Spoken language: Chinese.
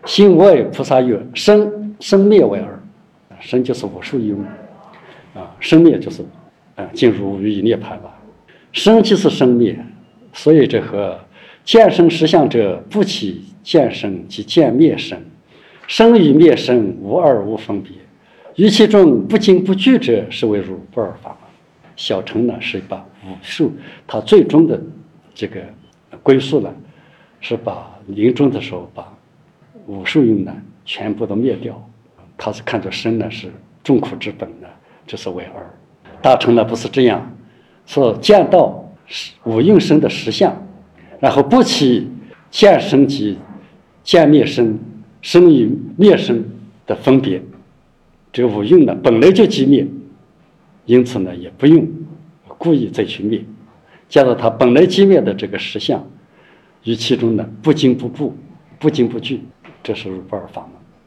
心无碍菩萨曰：生灭为二，生就是无受用生灭就是进入无余涅槃吧。生即是生灭，所以这和见生实相者，不起见生即见灭生，生与灭生无二无分别，于其中不惊不惧者，是为入不二法门。小乘呢是把无受，他最终的这个归宿呢，是把临终的时候把无受用呢全部都灭掉。他是看作生呢是众苦之本呢，这是为二。大乘呢不是这样，说见到无用生的实相，然后不起见生及见灭生，生与灭生的分别。这个无用呢本来就即灭，因此呢也不用故意再去灭，见到它本来即灭的这个实相，于其中呢不惊不怖，不惊不惧，这是入不二法门。